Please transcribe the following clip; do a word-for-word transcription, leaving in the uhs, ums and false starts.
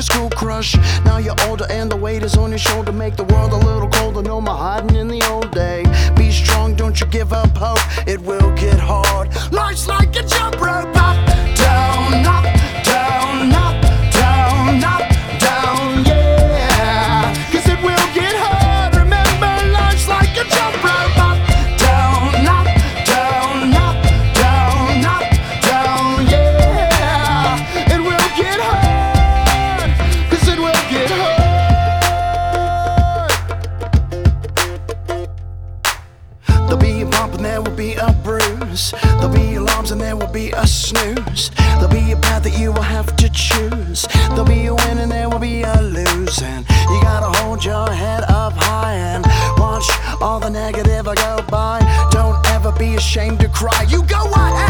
your school crush. Now you're older and the weight is on your shoulder. Make the world a little colder, no more hiding in the old day. Be strong, don't you give up hope, it will get hard. Life's like a jump rope, up, down, up, down, up, down, up, down, yeah. Cause it will get hard, remember life's like a jump rope, up, down, up, down, up, down, up, down, yeah. It will get hard, cause it will get hard. There'll be a bump and there will be a bruise. There'll be alarms and there will be a snooze. There'll be a path that you will have to choose. There'll be a win and there will be a losing. You gotta hold your head up high and watch all the negative go by. Don't ever be ashamed to cry. You go what?